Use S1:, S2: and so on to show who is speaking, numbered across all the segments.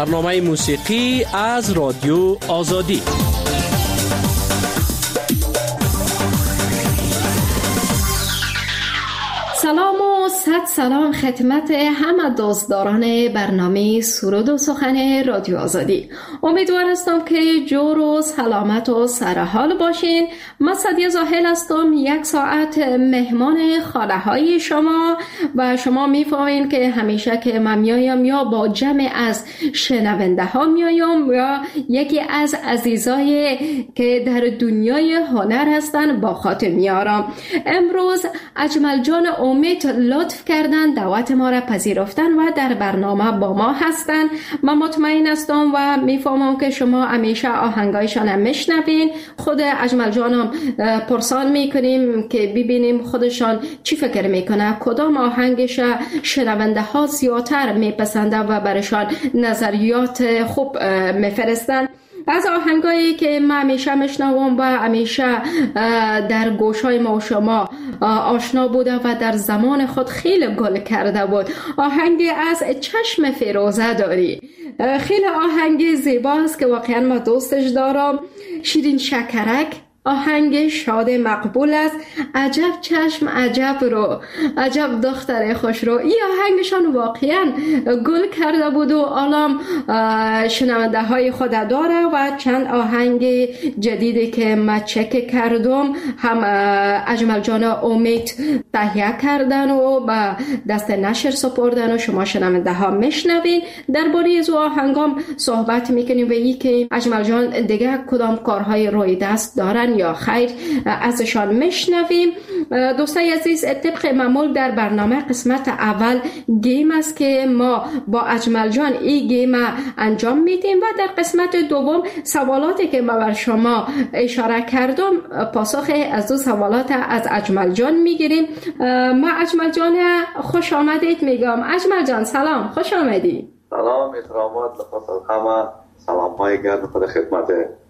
S1: برنامه موسیقی از رادیو آزادی.
S2: سلام و صد سلام خدمت همه دوستداران برنامه سرود و سخن رادیو آزادی. امیدوار هستم که جور و سلامت و سرحال باشین. من سعدیه زاهل هستم، یک ساعت مهمان خانه های شما و شما میفهمین که همیشه که من میایم یا با جمع از شنونده ها میایم یا یکی از عزیزای که در دنیای هنر هستن با خاطر میارم. امروز اجمل جان امید لطف کردن دعوت ما را پذیرفتن و در برنامه با ما هستن. من مطمئن هستم و میفهمم که شما همیشه آهنگایشان هم میشنوین. خود اجمل جانم پرسان میکنیم که ببینیم خودشان چی فکر میکنه، کدام آهنگش شنونده ها زیادتر میپسنده و برشان نظریات خوب میفرستن. از آهنگایی که من همیشه میشنوم و همیشه در گوشای ما و شما آشنا بوده و در زمان خود خیلی گل کرده بود، آهنگی از چشم فیروزه داری. خیلی آهنگ زیباست که واقعا ما دوستش دارم. شیرین شکرک آهنگ شاد مقبول است. عجب چشم عجب رو، عجب دختر خوش رو. این آهنگشان واقعا گل کرده بود و الان شنونده های خود داره و چند آهنگ جدیدی که من چک کردم هم اجمل جان امید تهیه کردن و با دست نشر سپردن و شما شنونده ها میشنوین. درباره از آهنگام صحبت میکنیم و این که اجمل جان دیگه کدام کارهای روی دست دارن یا خیر ازشان میشنویم. دوستای عزیز، طبق معمول در برنامه قسمت اول گیم است که ما با اجمل جان این گیم انجام میدیم و در قسمت دوم سوالاتی که ما بر شما اشاره کردم پاسخ از دو سوالات از اجمل جان میگیریم. ما اجمل جان خوش آمدید میگم. اجمل جان سلام، خوش آمدید.
S3: سلام، احترامات لخص الخمه، سلام های گرم خود خدمت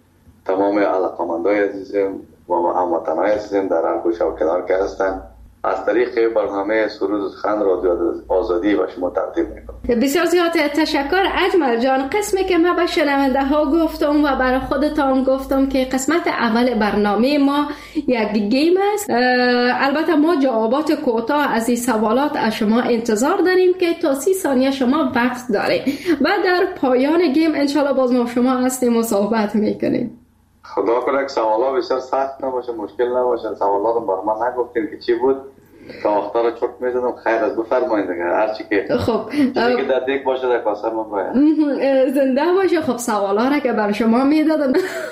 S3: تمام علاقمندای عزیزم و هموطنای عزیزم در هر گوشه و کنار که هستن. از طریق برنامه سرود و سخن رادیو آزادی و شما تقدیم میکنم.
S2: بسیار زیاد تشکر اجمل جان. قسمی که ما به شنونده ها گفتم و برای خودتان گفتم که قسمت اول برنامه ما یک گیم است. البته ما جوابات کوتاه از این سوالات از شما انتظار داریم که تا 30 ثانیه شما وقت دارید و در پایان گیم انشالله باز ما شما هستیم و صحبت میکنیم.
S3: خدا کنه که سوالا بسیار سخت نباشه، مشکل نباشه. سوالات رو برای من نگفتین که چی بود تا وقتا رو چک میزنم. خیر از بفرمایید دیگه، هرچی که
S2: خب
S3: چیزی که در دیگ باشه در کاسه من باید
S2: زنده باشه. خب سوالا را که برای شما میدادم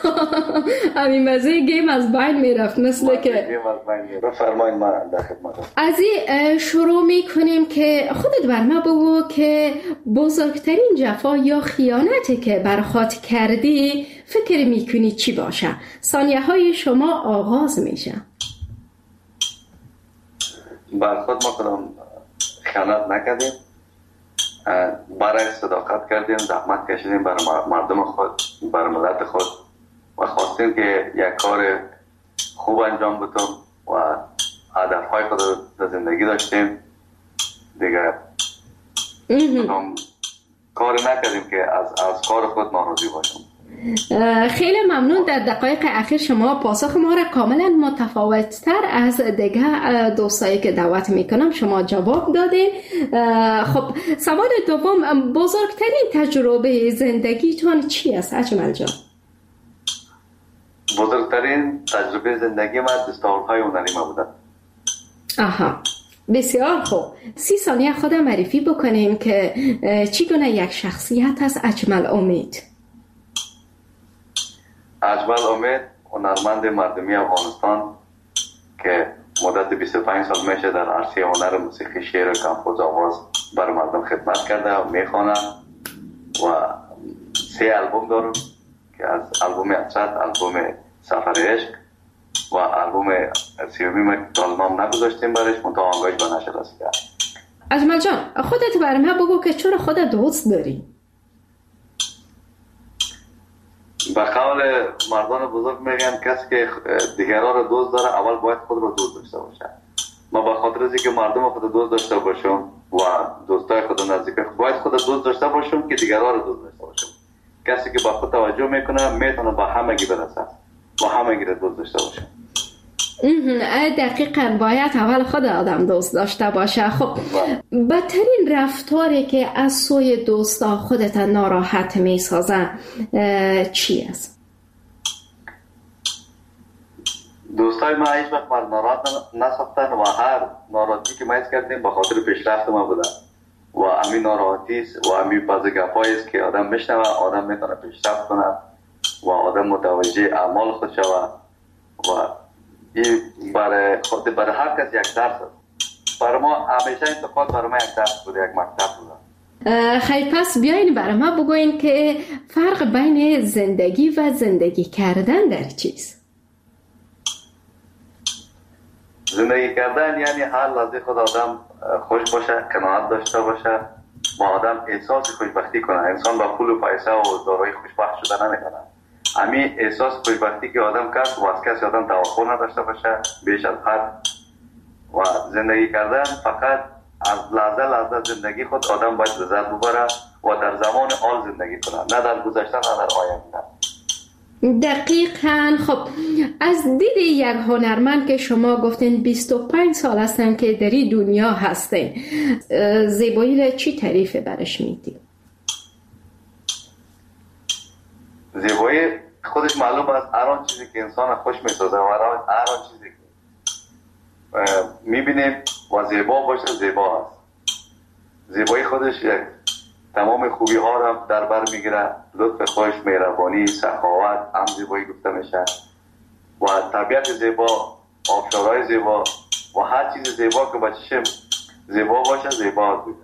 S2: همین مزه گیم از بین میرفت مثل که
S3: بفرمایید من در خدمتم.
S2: از این شروع میکنیم که خودت بر ما بگو که بزرگترین جفا یا خیانتی که بر خود کردی فکر میکنی چی باشه؟ ثانیه های شما آغاز میشه.
S3: بر خود ما کدام خیانت نکردیم، برای صداقت کردیم، زحمت کشیدیم برای مردم خود، برای ملت خود و خواستیم که یک کار خوب انجام بدیم و هدفهای خود در زندگی داشتیم دیگه. کاری نکردیم که از کار خود ناراضی باشیم.
S2: خیلی ممنون. در دقایق اخیر شما پاسخ ما را کاملا متفاوت‌تر از دیگه دوستایی که دعوت میکنم شما جواب دادین. خب سوال دوم، بزرگترین تجربه زندگیتون چی است اجمل جان؟
S3: بزرگترین تجربه زندگی من دستاورهای هنری ما بوده.
S2: آها، بسیار خوب. 30 ثانیه خود معرفی بکنیم که چگونه یک شخصیت است اجمل امید؟
S3: اجمل امید هنرمند مردمی افغانستان که مدت 25 سال میشه در عرصه هنر موسیقی، شعر و کمپوز آواز برای مردم خدمت کرده و میخوانم و 3 آلبوم دارم که از آلبوم اطرت، آلبوم سفر عشق و آلبوم 30 که نام نگذاشتیم برش منتها آنگاهش به نشر رسیده.
S2: اجمل جان خودت برای من بگو که چرا خودت دوست داری؟
S3: به قول مردان بزرگ میگن کسی که دیگران رو دوست داره اول باید خود رو دوست داشته باشه. ما به خاطر از اینکه مردم خود دوست داشته باشم و دوستای خود نزدیک باید خود دوست داشته باشم که دیگران رو دوست داشته باشم. کسی که با خود توجه میکنه میتونه با همگی برسه، با همگی رو دوست داشته باشه.
S2: دقیقاً باید اول خود آدم دوست داشته باشه. خب بدترین رفتاری که از سوی دوستا خودت ناراحت میسازه چی است؟
S3: دوستای ما هیچ وقت من ناراحت نساختن و هر ناراحتی که ما حس کردیم به خاطر پیشرفت ما بوده و همین ناراحتی است و همین بعضی گپایی است که آدم میشنوه، آدم میتونه پیشرفت کنه و آدم متوجه اعمال خود شوه و این برای هر کس یک درس است. برای ما همیشه انتقاد برای ما یک درس بوده، یک مکتب بوده.
S2: خیلی پس بیاین برای ما بگوین که فرق بین زندگی و زندگی کردن در چیست؟
S3: زندگی کردن یعنی هر لحظه خود آدم خوش باشه، قناعت داشته باشه، با آدم احساس خوشبختی کنه. انسان با پول و پیسه و دارایی خوشبخت شده نمیکنه. همین احساس خوشبختی که آدم کرد و از کسی آدم توقع نداشته باشه بیش از حد و زندگی کردن فقط از لحظه زندگی خود آدم باید لذت ببره و در زمان حال زندگی کنه، نه در گذشته نه در آینده.
S2: دقیقاً. خب از دید یک هنرمند که شما گفتین 25 سال هستن که در این دنیا هستین، زیبایی را چی تعریف برش میدین؟
S3: زیبایی خودش معلوم است هر آن چیزی که انسان خوش میسازه و هر آن چیزی که میبینیم و زیبا باشه زیبا است. زیبایی خودش تمام خوبی ها را در بر میگیره، لطف خوش، مهربانی، سخاوت هم زیبایی گفته میشه و طبیعت زیبا، آبشارهای زیبا و هر چیز زیبا که با چشم زیبا باشه زیبا بوده.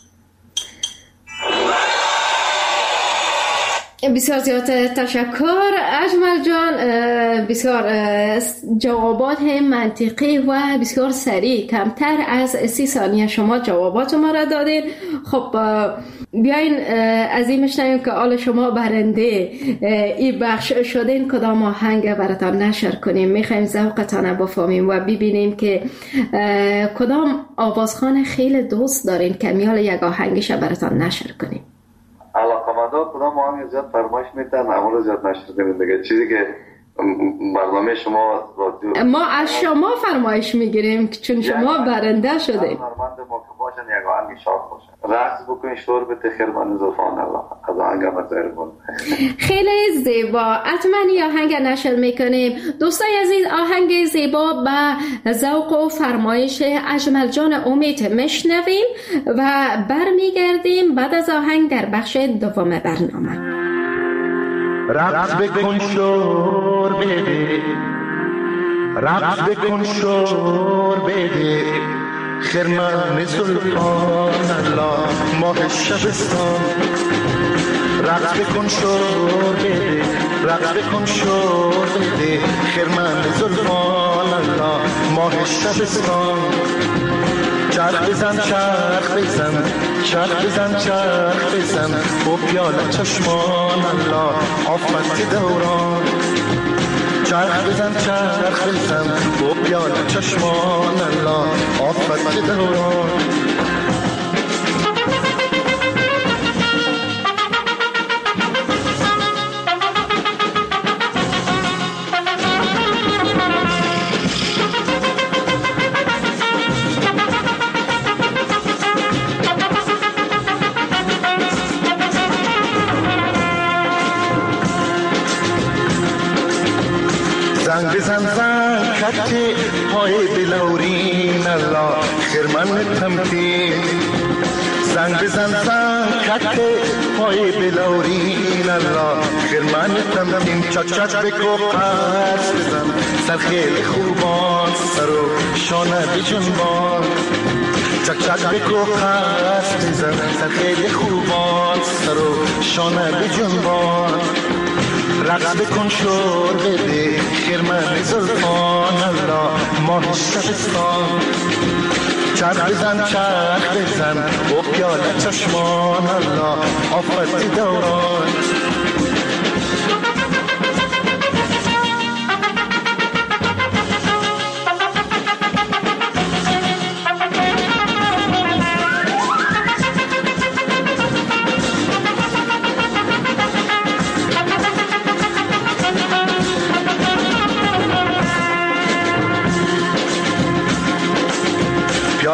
S2: بسیار زیاد تشکر اجمل جان، بسیار جوابات منطقی و بسیار سریع، کمتر از 30 ثانیه شما جوابات ما را دادین. خب بیاین از این میشنویم که آل شما برنده این بخش شدین، کدام آهنگ براتان نشر کنیم. میخوایم ذوقتان بفهمیم و ببینیم که کدام آوازخوان خیلی دوست دارین که میال یک آهنگش براتان نشر کنیم.
S3: علاقمندا کدام آهنگ زیاد فرمایش میتن معمولا زیاد نشر کنیم دیگه. چیزی که برنامه شما
S2: ما از شما فرمایش میگیریم چون شما برنده شدید.
S3: هنرمند ما که باشن یک آهنگ شاد باشن، رقص بکنین، شور بده خیربان زلفان الله از آهنگ مزربون.
S2: خیلی زیبا، حتما این آهنگ نشر میکنیم. دوستای عزیز، آهنگ زیبا به ذوق و فرمایش اجمل جان امید میشنویم و برمیگردیم بعد از آهنگ در بخش دوم برنامه.
S4: رقص بکن شور بده، رقص بکن شور بده، خرمن زلفان الله ماه شبستان. رقص بکن شور بده، رقص بکن شور بده، خرمن زلفان الله ماه شبستان. چرخ بزن چرخ بزن، چرخ بزن چرخ بزن، با پیاله چشمان الله آفت دوران. چرخ بزن چرخ بزن، با پیاله چشمان الله آفت دوران. زنگ بزن زنگ کتی پای بلورین الله خرمن تمکین. زنگ بزن زنگ کتی پای بلورین الله خرمن تمکین. چک چک بکو قرص بزن سر خیلی خوبان، سر و شانه بجنبان. چک چک بکو قرص بزن سر خیلی خوبان، سر و شانه بجنبان. رقص بکن شور بده، خرمن زلفان الله ماه شبستان. چرخ بزن چرخ بزن، با پیاله چشمان الله آفت دوران.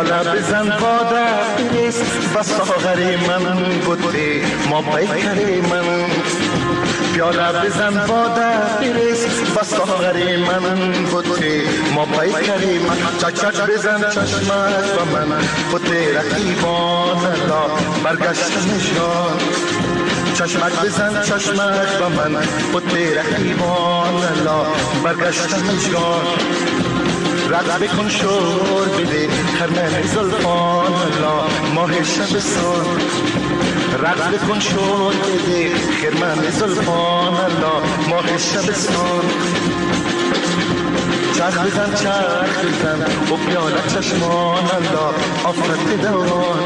S4: پیاله بزن باده بریز و ساغری من بوده ما پیکری من پیاله بزن باده بریز و ساغری من بوده ما پیکری من چچ بزن چشمت و من بوده رقیبان لا برگشتم جان چشمک بزن چشمک و من بوده رقیبان لا برگشتم جان رقص بکن شور بده خرمن زلفان لا ماه شبستان رقص بکن شور بده خرمن زلفان لا ماه شبستان چرخ بزن چرخ بزن و پیاله چشمان لا آفرد دوران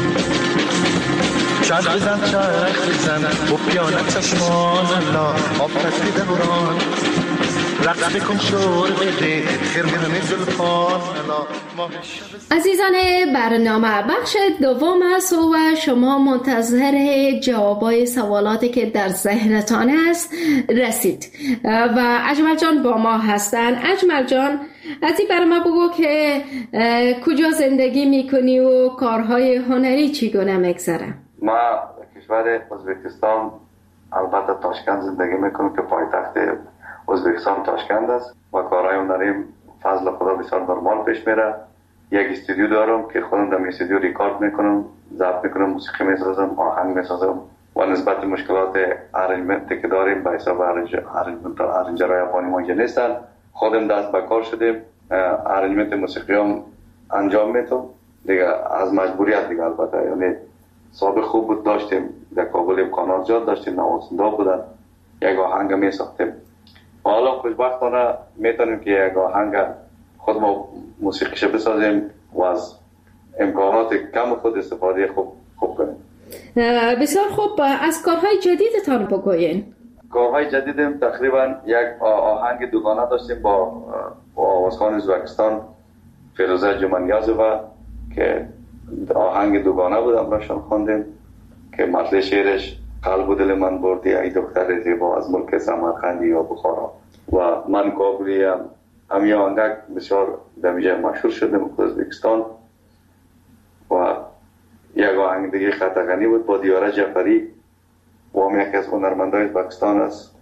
S4: چرخ بزن چرخ بزن و پیاله چشمان لا آفرد دوران رقص بکن شور بده خرمن زلفان لا ماه شبستان.
S2: عزیزان برنامه بخش دوم است و شما منتظر جوابای سوالاتی که در ذهنتان است رسید و اجمل جان با ما هستن. اجمل جان از این برنامه بگو که کجا زندگی میکنی و کارهای هنری چگونه میگذره؟
S3: ما کشور ازبکستان البته تاشکند زندگی میکنم که پایتخت ازبکستان تاشکند است و کارهای هنریم فضل خدا بسیار نرمال پیش میره. یک استودیو دارم که خودم در استودیو ریکارد میکنم، ضبط میکنم، موسیقی میسازم، آهنگ میسازم و نسبت مشکلات ارنجمنت که داریم به حساب ارنجرهای افغانی ما اینجا نیستن. خودم دست به کار شدیم، ارنجمنت موسیقی هم انجام میتونم دیگه از مجبوریت دیگه. البته یعنی سابق خوب بود، داشتیم در کابل امکانات زیاد داشتیم، نوازنده بودن، یک آهنگ میساختیم. حالا خوشبختانه میتونیم که یک آهنگ خود ما موسیقیش بسازیم و از امکانات کم خود استفاده خوب کنیم.
S2: بسیار خوب. از کارهای جدیدتان بگوین.
S3: کارهای جدیدم تقریبا یک آهنگ دوگانه داشتیم با آوازخوان ازبکستان فیروزه جمانیازووا که آهنگ دوگانه بود، امراشون خواندیم که متن شعرش قلب و دل من بردی ای دختر زیبا از ملک سمرقندی یا بخارا و من کابلی همین آهنگ بسیار دمیجه مشهور شدم در ازبکستان. و یک آهنگ دیگه خطغنی بود با دیاره جعفری و هم یکی از هنرمندای ازبکستان است.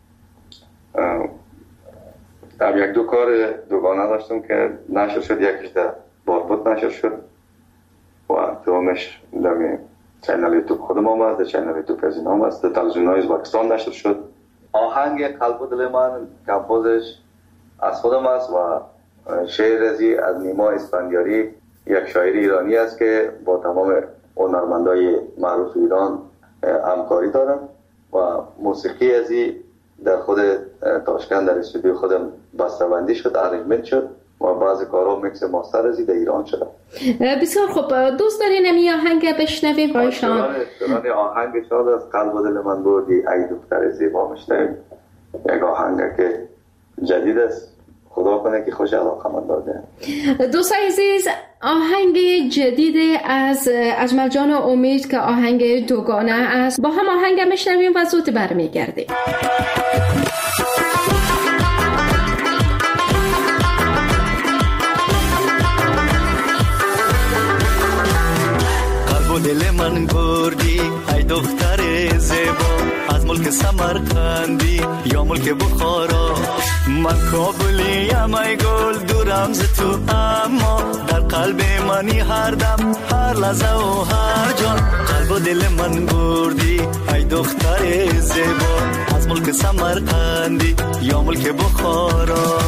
S3: یک دو کار دوگانه داشتم که نشر شد، یکیش در باربود نشر شد و دومش در چینل یوتیوب خودم آمد، در چینل یوتیوب از این آمد، در تلویزیون‌های ازبکستان نشر شد. آهنگ قلب و دل من کمپوزش از خودم است و شعر از نیما اسفندیاری، یک شاعر ایرانی است که با تمام هنرمندای معروف ایران همکاری دارم و موسیقی ازی در خود تاشکند در استودیو خودم بسته‌بندی شد، ارنجمنت شد و بعضی کارها میکس ماستر ازی در ایران شد.
S2: بسیار خوب. دوست دارین این آهنگ بشنویم بایشان؟
S3: آهنگ شاد از قلب و دل من بردی ای دختر زیبا میشنویم. یک آهنگ که جدید است، خدا کنه که خوش علاقه من داده.
S2: دوستان عزیز، آهنگ جدید از اجمل جان امید که آهنگ دوگانه است، با هم آهنگ میشنویم و زود برمیگردیم.
S5: قلب و دل من بردی ای دختر زیبا از ملک سمرقندی یا ملک بخارا. من کابلیم ای گل دورم ز تو، اما در قلب منی هر دم هر لحظه و هر جان. قلب و دل من بردی ای دختر زیبا از ملک سمرقندی یا ملک بخارا.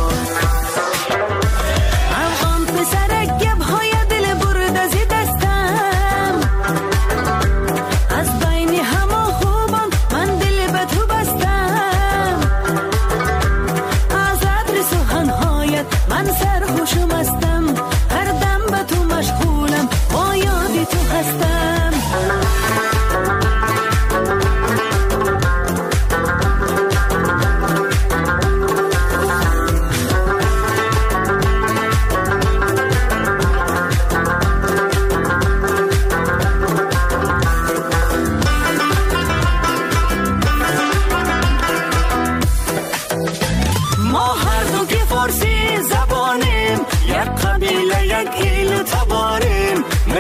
S6: افغان پسرک گبهای دل برد از دستم، از بین همه خوبان من دل به تو بستم. از عطر سخنهایت من سرخوشم هستم، هر دم به تو مشغولم با یاد تو هستم. یک ایل تباریم،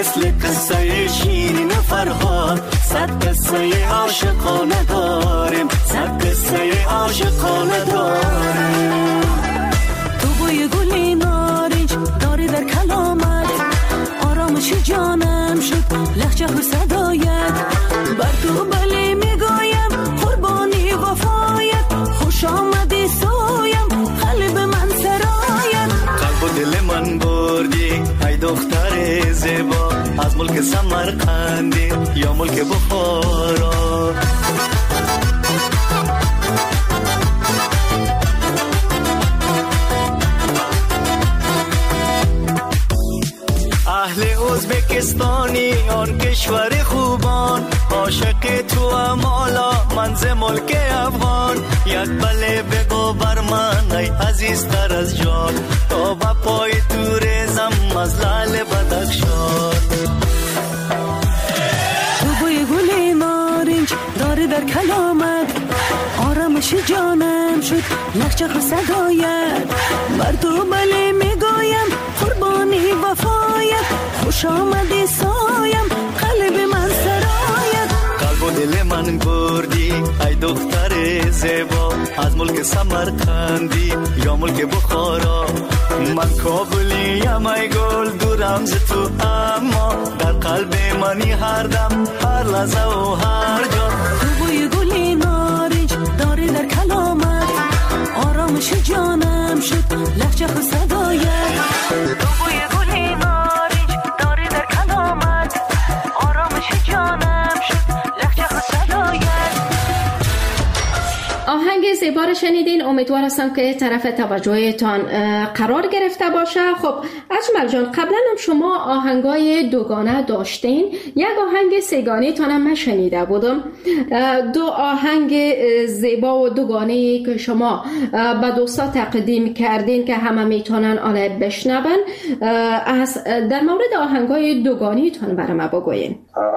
S5: مثل قصه شیرین فرهاد، صد قصه عاشقانه داریم، صد قصه عاشقانه داریم.
S6: تو بوی گلی نارنج داری در کلامت، آرامش جانم شد لحجه و صدایت. بر تو بله میگویم قربانی وفایت، خوش آمدی سویم قلب من سرایت.
S5: قلب و دل من بردی ای دختر زیبا، از ملک سمرقندی یا ملک بخارا. اهل ازبکستانی آن کشور خوبان، عاشق تو امالا منز ملک افغان. یک بله بگو بر من ای عزیزتر از جان، تا با پای تو ریزم از لعل بدخشان.
S6: تو بوی گلی نارنج داری در کلامت، آرامش جانم شد لحجه و صدایت. بر تو بله میگویم قربانی وفایت، خوش آمدی سایم قلب من سرایت.
S5: قلب و دل من بردی ای دختر زیبا، از ملک سمرقندی یا ملک بخارا. من کابلیم ای گل دورم ز تو، اما در قلب منی هر دم هر لحظه و هر جا.
S6: تو بوی گلی نارنج داری در کلامت، آرامش جانم شد لحجه و صدایت. تو بوی گلی نارنج داری در کلامت، آرامش جانم شد لحجه و صدایت.
S2: آهنگ زیبا رو شنیدین. امیدوار هستم که طرف توجهتان قرار گرفته باشه. خب اجمل جان، قبلا هم شما آهنگای دوگانه داشتین، یک آهنگ سگانه تان هم من شنیده بودم. دو آهنگ زیبا و دوگانه که شما به دوستا تقدیم کردین که همه میتونن آنه بشنون، از در مورد آهنگای دوگانه تان برای ما بگوین.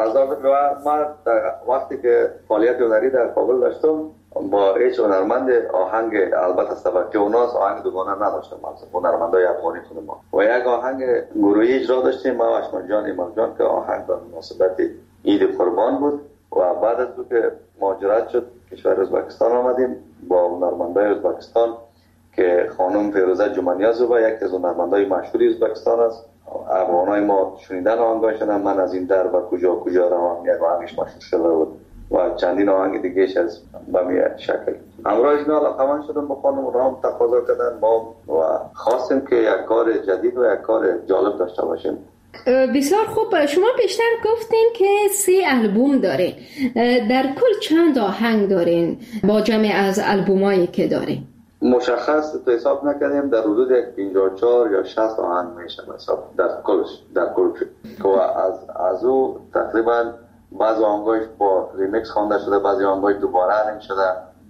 S3: من وقتی که فعالیت هنری در کابل داشتم با هیچ هنرمند آهنگ، البته سبکی اوناست، آهنگ دوگانه نداشتم. هنرمندای افغانی خود ما و یک آهنگ گروهی اجرا داشتیم، ما و اشمن جان ایمان جان، که آهنگ به مناسبت عید قربان بود. و بعد از که مهاجرت شد کشور ازبکستان آمدیم با هنرمندای ازبکستان که خانم فیروزه جمانیازووا یکی از هنرمندای مشهور ازبکستان است. افغانای ما شنیدن آهنگاشون، من از این در و کجا کجا روم یک آهنگش مشهور شده بود و چندین آهنگ دیگهش از بمی شکل. همراه اینا علاقمند شدم با خانم، رام تقاضا کردن ما و خواستیم که یک کار جدید و یک کار جالب داشته باشیم.
S2: بسیار خوب. شما بیشتر گفتین که 3 آلبوم دارین، در کل چند آهنگ دارین با جمع از آلبومایی که دارین؟
S3: مشخص تو حساب نکردیم، در حدود 54 یا 60 آهنگ میشه حساب در کل و از او تقریبا بعضی آهنگاش با ریمیکس خوانده شده، بعضی آهنگاش دوباره ارنگ شده.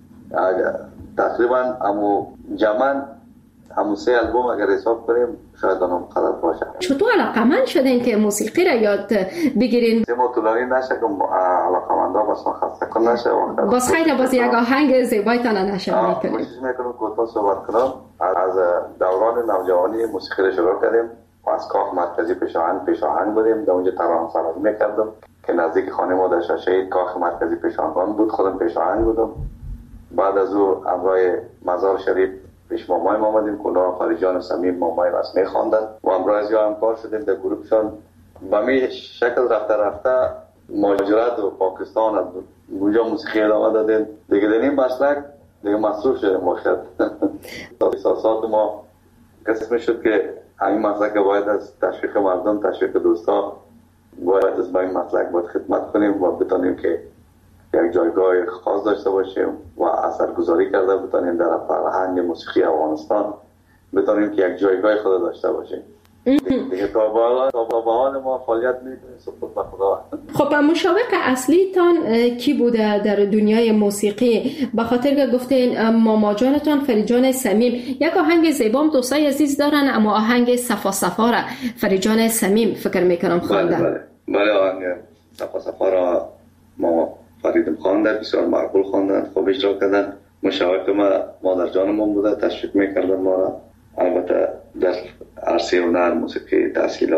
S3: تقریبا جمعاً 3 آلبوم اگر حساب کنیم شاید اونم قدر باشه.
S2: چطور علاقمند شدین که موسیقی را یاد بگیرین؟
S3: ما طولانی نشه که علاقمندا بس خسته کن نشه.
S2: باز خیلی باز یک آهنگ زیبایتان نشه میکنیم.
S3: کوشش میکنم کوتاه صحبت کنم. از دوران نوجوانی موسیقی را شروع کردیم و از کاخ مرکزی پیش آهنگ بودیم، در اونجا ترانه سراز میکردم که نزدیک خانه ما در شاشه کاخ مرکزی پیش آهنگ بود، خودم پیش آهنگ بودم. بعد از او همراه مزار شریف پیش مامای ما آمدیم که اونا فریجان و سمیم مامای راست میخواندن و همراه از یا همکار شدیم در گروپشان. به می شکل رفته مهاجرت و پاکستان از اونجا موسیقی ادامه دادیم دیگه. در این مسلک دیگه مصروف شدیم باشد. احساسات ما قسم شد که همین مسلک باید از تشویق مردم، تشویق دوستا، باید از این مسلک باید خدمت کنیم و بتانیم که یک جایگاه خاص داشته باشیم و اثرگذاری کرده بتانیم در فرهنگ موسیقی افغانستان، بتانیم که یک جایگاه خود داشته باشیم. دیگه تا به حال ما فعالیت میکنیم سپرد به خدا.
S2: خب مشاوق اصلی تان کی بوده در دنیای موسیقی؟ به خاطر که گفتین ماما جانتان فریجان سمیم، یک آهنگ زیبام دوستای عزیز دارن، اما آهنگ صفا صفا را فریجان سمیم فکر میکنم خواندن.
S3: بله آهنگ صفا صفا را ما فرید خواندن، بسیار معقول خواندن، خوب اجرا کردن. مشاوق ما مادر جانمون بوده، تشویق میکردن ما را. البته در عرصه هنر، موسیقی، تحصیلات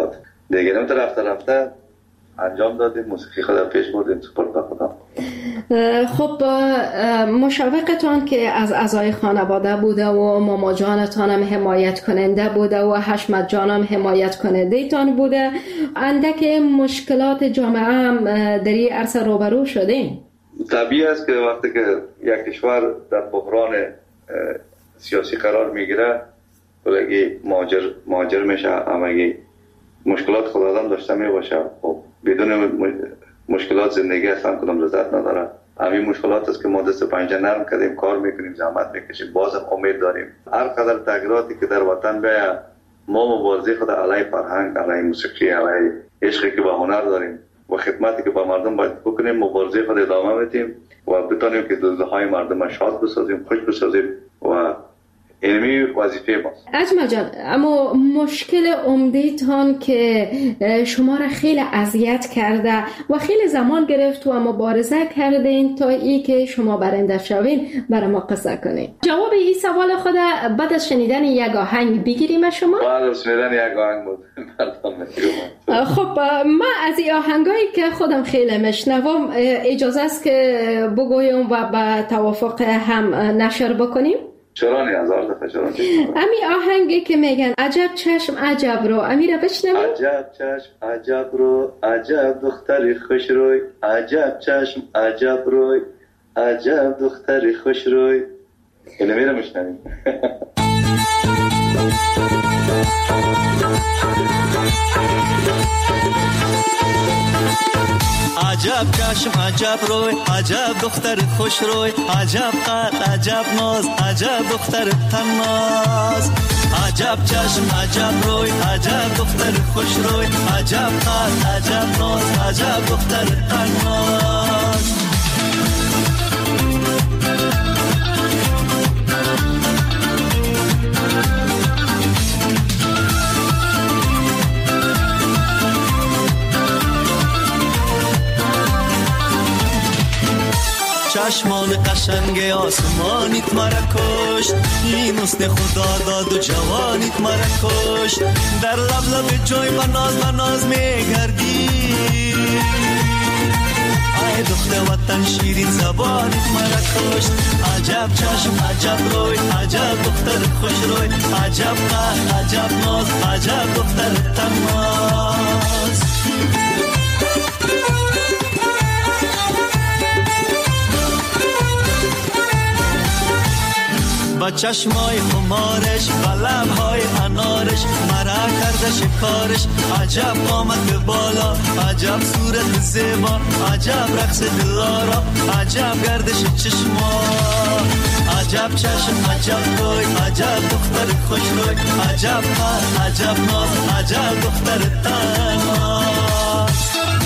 S3: دیگه نمیتونه رفته انجام دادیم، موسیقی خود پیش بردیم سپرد به خدا.
S2: خب مشوقتان که از اعضای خانواده بوده و ماما جانتان هم حمایت کننده بوده و حشمت جان هم حمایت کننده تان بوده، اندک مشکلات جامعه هم در این عرصه روبرو شدیم.
S3: طبیعی است که وقتی که یک کشور در بحران سیاسی قرار میگیره بلگی مهاجر میشه، همگی مشکلات خود آدم داشته میباشه. خب بدون مشکلات زندگی اصلا کدام لذت نداره. همین مشکلات است که ما دست پنجه نرم کردیم، کار میکنیم، زحمت میکشیم، بازم امید داریم هر قدر تغییراتی که در وطن بیاید ما مبارزه خود علیه فرهنگ، علیه موسیقی، علیه عشقی که به هنر داریم و خدمتی که به مردم باید بکنیم مبارزه خود ادامه بدیم و بتونیم که دلهای مردم شاد بسازیم، خوش بسازیم و علمی وظیفه ماست.
S2: اجمل جان، اما مشکل عمده‌تان که شما را خیلی اذیت کرده و خیلی زمان گرفت و مبارزه کردین تا ای که شما برنده شوین برای ما قصه کنین. جواب این سوال خود بعد از شنیدن یک آهنگ بگیریم شما؟
S3: بعد از شنیدن یک آهنگ بود.
S2: خب ما از این آهنگایی که خودم خیلی میشنوم اجازه است که بگویم و به توافق هم نشر بکنیم؟
S3: چرا نه، هزار دفعه چرا نه.
S2: امی آهنگی که میگن عجب چشم عجب رو، امی را بشنویم.
S3: عجب چشم عجب رو، عجب دختری خوش روی، عجب چشم عجب روی، عجب دختری خوش روی. اینو میره میشنویم.
S5: عجب چشم عجب روی، عجب دختر خوش روی، عجب قد عجب ناز، عجب دختر تناز. عجب چشم عجب روی، عجب دختر خوش روی، عجب قد عجب ناز، عجب دختر تناز. چشمان قشنگ آسمانیت مرا کشت، این حسن خدا داد و جوانیت مرا کشت. در لب لب جوی بناز میگردی، ای دختر وطن شیرین زبانیت مرا کشت. عجب چشم عجب روی، عجب دختر خوش روی، عجب قد عجب ناز، عجب دختر تناز. با چشمای خمارش، با لبهای انارش مرا کرده شکارش. عجب قامت بالا، عجب صورت زیبا، عجب رقص دلارا، عجب گردش چشما. عجب چشم عجب روی، عجب دختر خوش روی، عجب قد عجب ناز، عجب دختر تناز.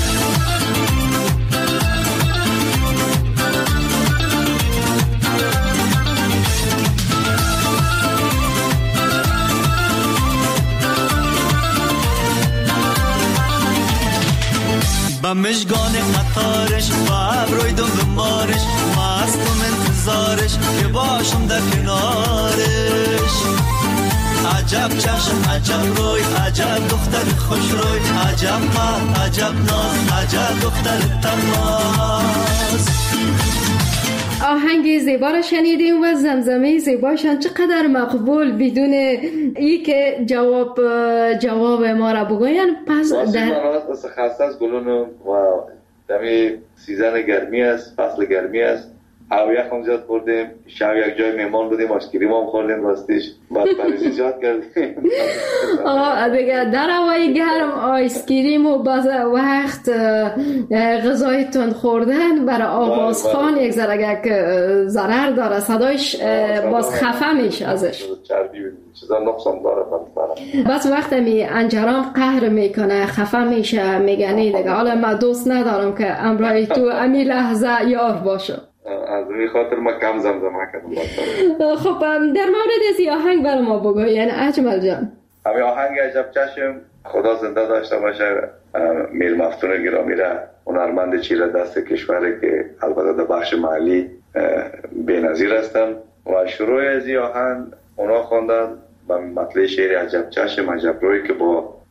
S5: با مشگان قطارش، با ابروی دنبالش، مستم انتظارش که باشم در کنارش. عجب چشم عجب روی، عجب دختر خوش روی، عجب قد عجب ناز، عجب دختر تناز.
S2: آهنگ زیبا را شنیدیم و زمزمه زیباشان چقدر مقبول، بدون ای که جواب ما را بگوین. پس
S3: در خسته از گلونو و دمی سیزن گرمی است، فصل گرمی است، هوا یخ هم زیاد خوردیم، شب یک جای مهمان بودیم، آشکریم هم خوردیم، راستیش بعد پریزی زیاد کردیم.
S2: دیگه در هوای گرم آیسکریم و باز وقت غذای تند خوردن برای آوازخوان یک ضرر داره، صدایش باز خفه میشه ازش،
S3: چربی چیزا نقصان داره.
S2: بس وقت می انجرام قهر میکنه، خفه میشه، میگنی دیگه حالا من دوست ندارم که امرای تو امی لحظه یار باشه.
S3: از این خاطر ما کم زمزمه کردم.
S2: خب در مورد از این آهنگ برای ما بگو، یعنی اجمل جان.
S3: همین آهنگ عجب چشم خدا زنده داشته باشه. میر مفتون گرامی را، هنرمند چیره دست کشوری که البته در بخش محلی بی‌نظیر هستن و شروع از این آهنگ اونا خواندن با مطلع شعر عجب چشم عجب روی که با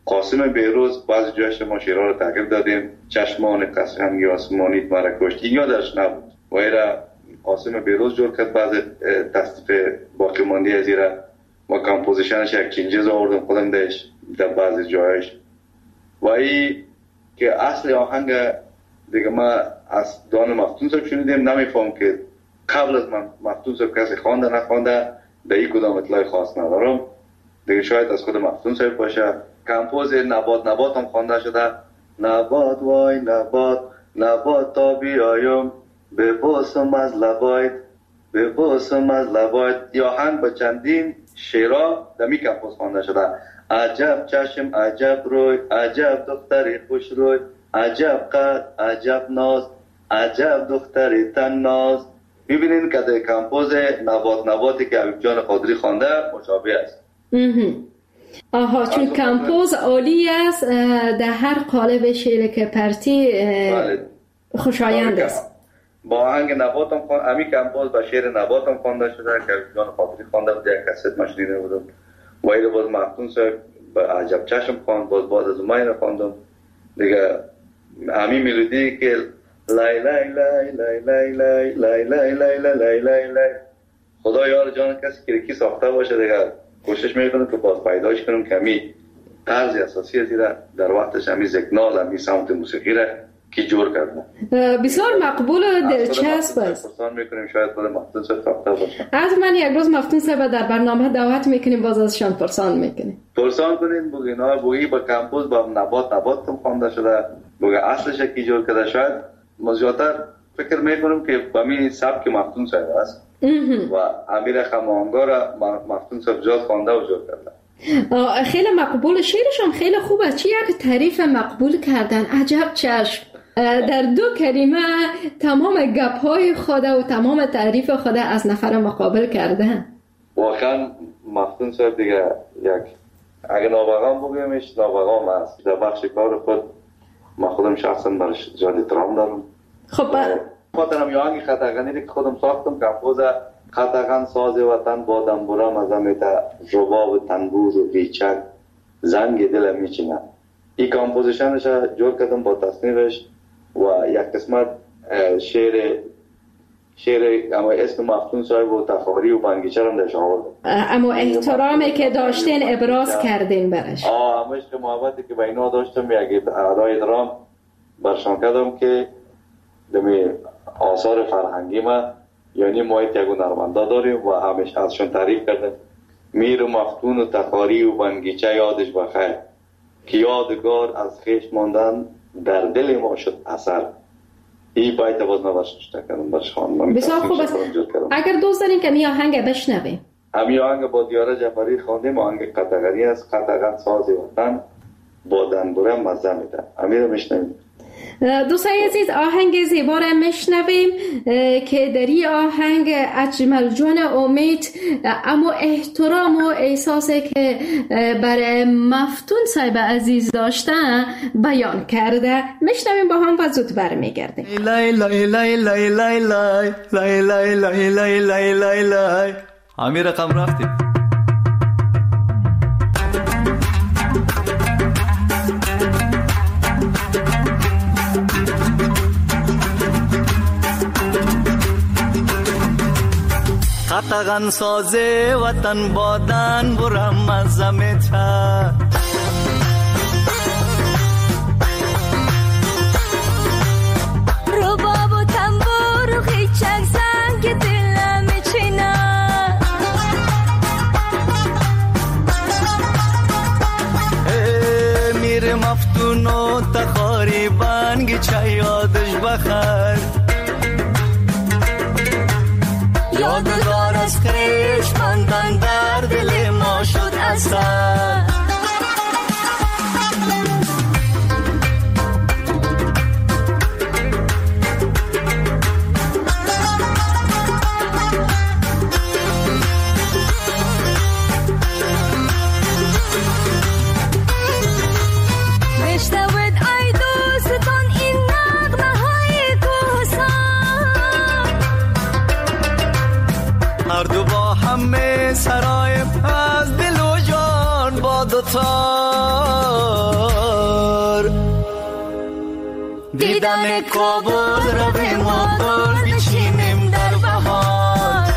S3: قاسم بیروز بعضی جایش ما شیرها رو تغییر دادیم. چشمان قسم یا آسمانیت مرا کشت، این یادش نبود و ایرا قاسم بیروز جور کرد. بعض تصدیف باقی مانده از ایرا و کمپوزیشنش یک چینجز آوردم خودم دهش در بعضی جایش. و ای که اصل آهنگ دیگه ما از دان مفتون صاحب شنیدیم، نمیفهم که قبل از من مفتون صاحب کسی خوانده نخوانده، در این کدام اطلاع خاص ندارم دیگه، شاید از خود مفتون صاحب باشه. کمپوز نبات هم خوانده شده. نبات وای نبات نبات تا بیایم ببوسم از لبایت ببوسم از لبایت. یا آهنگ با چندین شعرها در می کمپوز خوانده شده. عجب چشم عجب روی عجب دختری خوش روی عجب قد عجب ناز عجب دختری تن ناز. ببینید که در کمپوز نباتی که حبیب جان قادری خوانده مشابه است.
S2: آها، چون کمپوز عالی است، در هر قالب شعر که پرتی خوشایند است.
S3: با آهنگ نبات هم خوانده، امی کمپوز با شعر نبات هم خوانده شده که حبیب جان قادری خوانده بود، یک کست مشنیده بودم. و ایره باز مفتون صاحب با عجب چشم خواند، باز از اومای خواندم دیگه. امی ملودی که لای لای لای لای لای لای لای لای لای لای لای لای، خدا یار جان کسی که کی ساخته باشه دیگه کوشش میکنم که باز پیداش کنم که امی طرز اساسی از ایره در وقتش امی زکنال امی سمت موسیقی را کی جور کرده.
S2: بسیار مقبول و دلچسب است.
S3: پرسان میکنیم شاید خود مفتون صاحب ساخته باشه.
S2: از من یک روز مفتون صاحب در برنامه دعوت میکنیم، باز ازشان پرسان میکنیم.
S3: پرسان کنین بگینا بویی با کمپوز با نبات هم خوانده شده، بگه اصلش کی جور کرده. شاید مزیاتر فکر میکنم که با می سبک مفتون صاحب است و امیر خماهنگا را مفتون صاحب جاز خوانده و جور کرده.
S2: خیلی مقبول، شعرش هم خیلی خوب است. چی یک تعریف مقبول کردن، عجب چشم. در 2 کلمه تمام گپ‌های خود و تمام تعریف خود از نفر مقابل کرده.
S3: واقعا مفتون صاحب دیگه یک اگه نابغام بگیمش نابغام است. در بخش کار خود ما خودم شخصا برش زیاد احترام دارم.
S2: خب
S3: خاطرم یا آنگی خطاغنی که خودم ساختم کمپوز خطاغن ساز وطن با دنبورم از امیتا رباب تنبور و بیچک زنگ دل میچینم. این کمپوزیشنش جور کردم با تصنیفش و یک قسمت شعر اما اسم مفتون صاحب و تخاری و بنگیچه هم درش آوردم.
S2: اما احترامی که داشتین ابراز کردین برش.
S3: اما عشق محبتی که با اینا داشتم یک ادای درام برشان کردم که دمی آثار فرهنگی ما یعنی ما یک هنرمندا داریم و همیشه ازشون تعریف کردم. میر و مفتون و تخاری و بنگیچه یادش بخیر که یادگار از خیش ماندن در دل ما شد اثر. این باید باز نباشت کردم برشان.
S2: بسیار خوب است. اگر دوست دارین که می آهنگ بشنویم.
S3: همی آهنگ با دیاره جعفری خواندیم، آهنگ قطغنی است. قطغن ساز وطن با دنبوره مزه میده. همی رو میشنویم.
S2: دوستان عزیز، آهنگ زیبا را میشنویم که در این آهنگ اجمل جان امید اما احترام و احساسی که برای مفتون صاحب عزیز داشتن بیان کرده. میشنویم با هم و زود برمیگردیم.
S5: لای لای لای لای لای لای لای لای لای لای لای لای لای. همین رقم رفتیم. قطغن سازه وطن بادن برم از زمتا
S6: رباب و تنبور و خیچک زنگ دلم میچینه
S5: میر مفتون و تخاری بنگ چه یادش بخیر یادگار از خیش ماندن در دل ما شد اثر.
S6: بشنوید ای دوستان این نغمه های کوهستان،
S5: هر دو با همه سرایم از دل و جان با دوتا دیدن کابل رویم و گل بچینیم در بهار.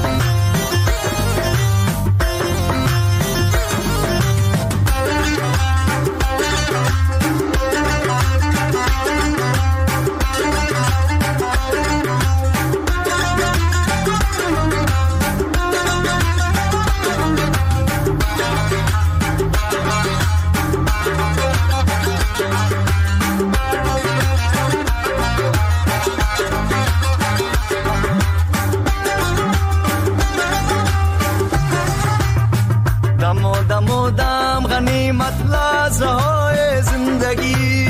S5: دم غنیمت لحظه های زندگی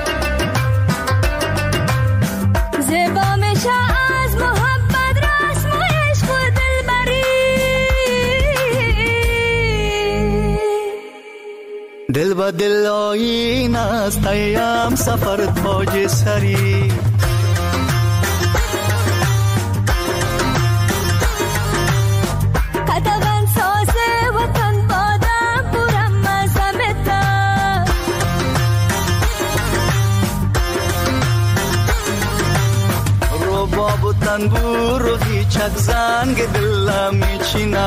S6: زیبا میشه از محبت رسم و عشق و دلبری.
S5: دل با دل آیین است ایام سفر تاج سری. تنبور و هیچک زنگ دلم میچینه.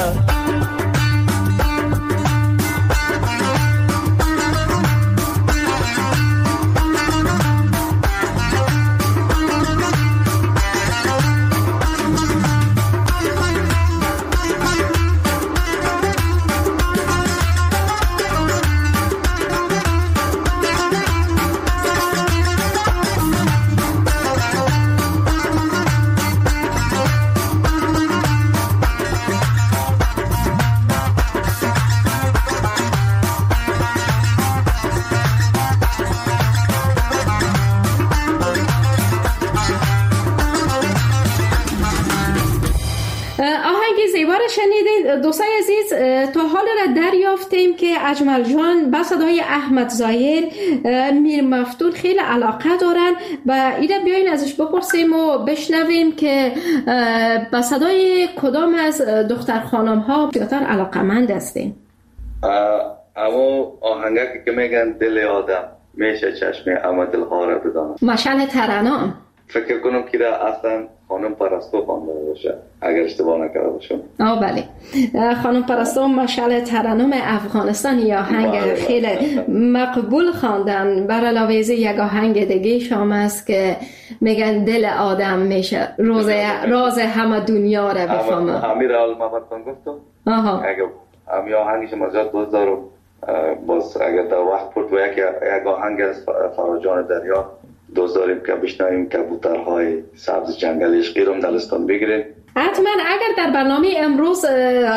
S2: شنیدین دوستای عزیز، تا حال را دریافتیم که اجمل جان با صدای احمد ظاهر میر مفتون خیلی علاقه دارن و اینا بیاین ازش بپرسیم و بشنویم که با صدای کدام از دختر خانم ها بیشتر علاقه‌مند هستین.
S3: اما آهنگی که میگن دل آدم میشه چشم اما دلها را بدانم.
S2: مشعل ترنم
S3: فکر کنم که را اصلا خانم پرستو خوانده باشه اگر اشتباه نکرده باشم.
S2: بله، خانم پرستو مشعل ترنم افغانستان یا آهنگ خیلی مقبول خواندن. بر علاوه از یک آهنگ دیگه شام است که میگن دل آدم میشه راز همه دنیا را بفهمه.
S3: امیر المحمدتان گفتم اگر امی آهنگش مزاد دوست دارم باز اگر در وقت پرد و یک آهنگ از فراجان دریا دوست داریم که بشنویم کبوترهای سبز جنگل عشقی رو دلستان بگیریم.
S2: حتما اگر در برنامه امروز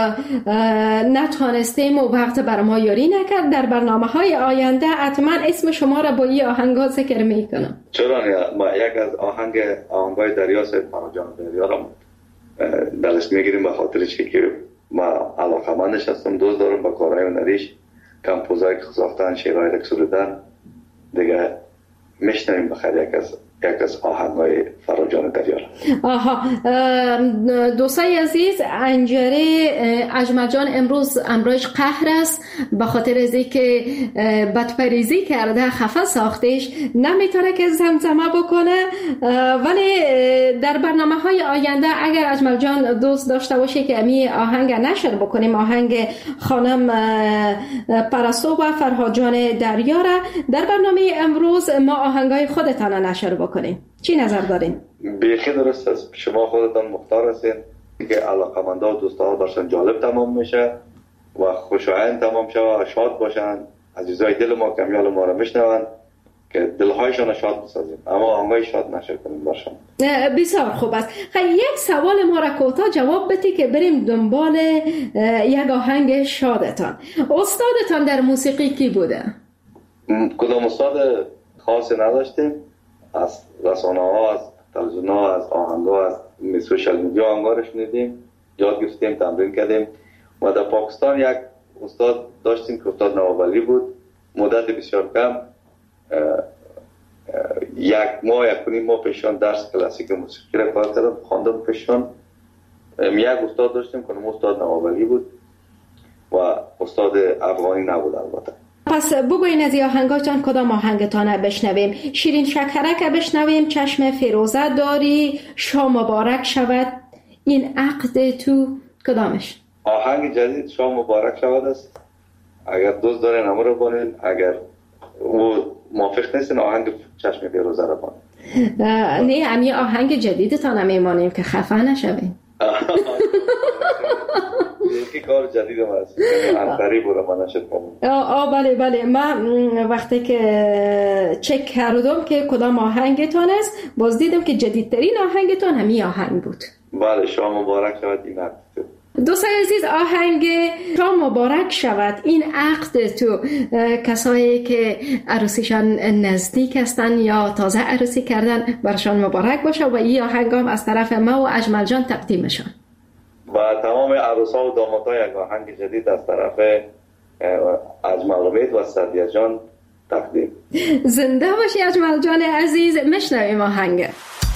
S2: نتوانستیم و وقت بر ما یاری نکرد، در برنامه‌های آینده حتما اسم شما را با این آهنگ‌ها ذکر میکنم.
S3: چرا ما یک از آهنگ‌های دریا سید فراجان دریا را دلش میگیریم به خاطر چی که ما علاقه‌مندش هستم، دوست دارم با کارهای هنریش کمپوزایی که ساختن، شعرهایی که سرودن دیگه میشنویم بخیر یک از آهنگ‌های فراجان دریا.
S2: دوستای عزیز، انجره اجمل جان امروز امروز قهر است به خاطر از اینکه بدپریزی کرده، خفه ساختش، نمیتونه که زمزمه بکنه. ولی در برنامه‌های آینده اگر اجمل جان دوست داشته باشه که امی آهنگ نشر بکنیم، آهنگ خانم پرستو و فرهاد جان دریا را در برنامه امروز ما آهنگای خودتان نشر بکنیم، چی نظر دارین؟
S3: بیخی درست است، شما خودتان مختار هستین که علاقه‌مندا و دوستا برشان جالب تمام میشه و خوشایند تمام شه و شاد باشن، عزیزای دل ما کمیال ما را میشنون که دلهایشان شاد بسازیم، اما آهنگای شاد نشه کنیم برشان.
S2: بسیار خوب است. یک سوال ما را کوتاه جواب بدید که بریم دنبال یک آهنگ شادتان. استادتان در موسیقی کی بوده؟
S3: کدام استاد خاصی نداشتیم، از رسانه ها، از تلویزیون ها، از آهنگ ها، از سوشال میدیا آهنگا رو شنیدیم، یاد گرفتیم، تمرین کردیم. و در پاکستان یک استاد داشتیم که استاد نواب علی بود، مدت بسیار کم، یک ماه پیشان درس کلاسیک موسیقی را کار کردم، خواندم پیشان. یک استاد داشتیم که استاد نواب علی بود و استاد افغانی نبود البته.
S2: پس بگوین از آهنگاتان کدام آهنگتان بشنویم؟ شیرین شکرک بشنویم، چشم فیروزه داری، شام مبارک شود، این عقد تو، کدامش؟
S3: آهنگ جدید شام مبارک شود است. اگر دوست دارین همه رو بانین، اگر او موافق نیستین آهنگ چشم فیروزه رو بانین.
S2: نه امی آهنگ جدیدتان میمانیم که خفه نشوین.
S3: یکی کار جدید هم هست، انتری برو من نشد کنم.
S2: بله من وقتی که چک کردم که کدام آهنگتان است، باز دیدم که جدیدترین آهنگتان همین آهنگ بود.
S3: بله شام مبارک شود این عقد تو.
S2: دوستان عزیز، آهنگ شام مبارک شود این عقد تو، کسایی که عروسیشان نزدیک هستن یا تازه عروسی کردن برشان مبارک باشه و این آهنگ هم از طرف ما و اجمل جان تقدیمشان
S3: و تمام عروسا و دامادها یک آهنگ جدید از طرف اجمل بید و سعدیه جان تقدیم.
S2: زنده باشی اجمل جان عزیز. میشنویم آهنگ.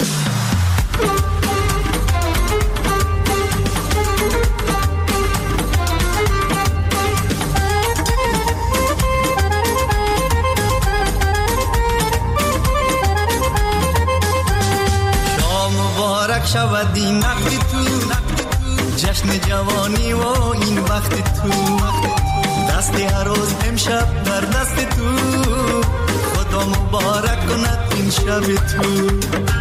S5: شود این عقد تو، جشن جوانی و این وقت تو، دست هر روز امشب در دست تو، خدا مبارک کند این شب تو.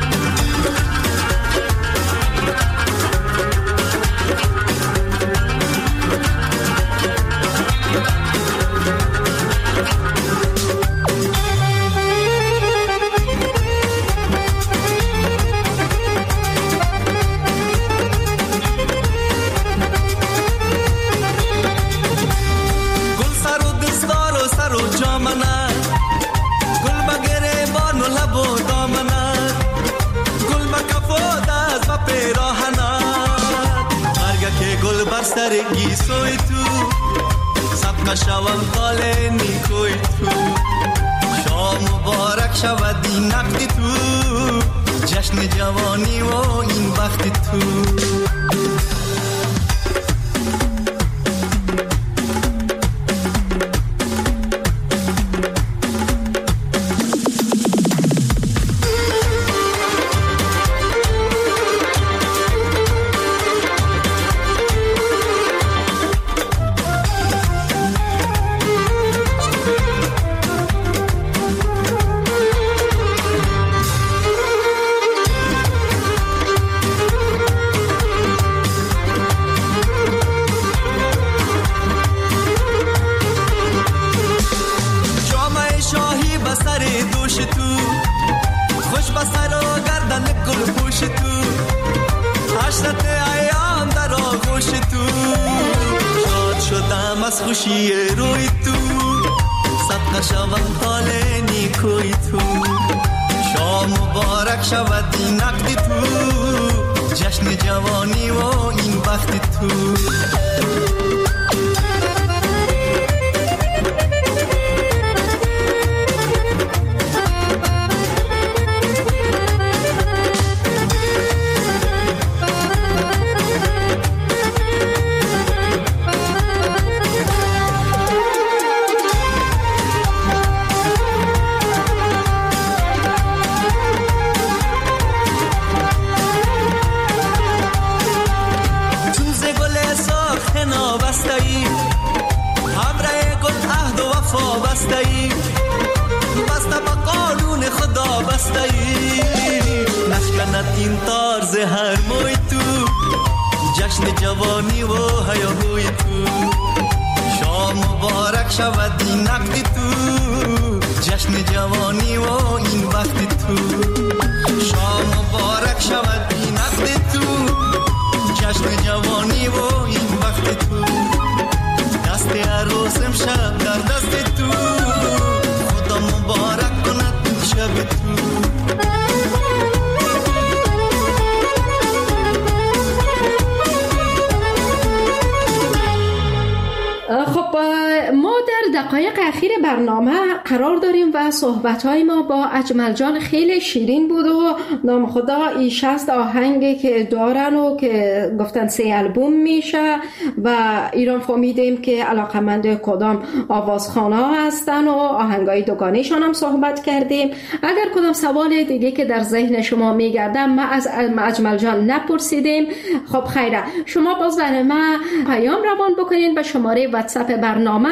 S7: سرگی سوی تو سبقه شوم قال نیکوی تو، شام مبارک شود این عقد تو، جشن جوانی و این وقت تو. خوشی روی تو صدقه شوم حال نیکوی تو، شام مبارک شود این عقد تو، جشن جوانی و این وقت تو. این طرز هر موی تو، جشن جوانی و هیاهوی تو، شام مبارک شود این عقد تو، جشن جوانی و این وقت تو، شام مبارک شود این عقد تو، جشن جوانی و این وقت تو، دست عروس امشب در دست تو، خدا مبارک کند این شب تو.
S2: خب ما در دقایق اخیر برنامه قرار داریم و صحبت‌های ما با اجمل جان خیلی شیرین بود و نام خدا ای 60 آهنگی که دارن و که گفتن 3 آلبوم میشه و ایران فهمیدیم که علاقمند کدام آوازخوانه ها هستن و آهنگای دوگانیشان هم صحبت کردیم. اگر کدام سوال دیگه که در ذهن شما میگردم ما از اجمل جان نپرسیدیم، خب خیره، شما باز برای ما پیام روان بکنین به شماره واتساپ برنامه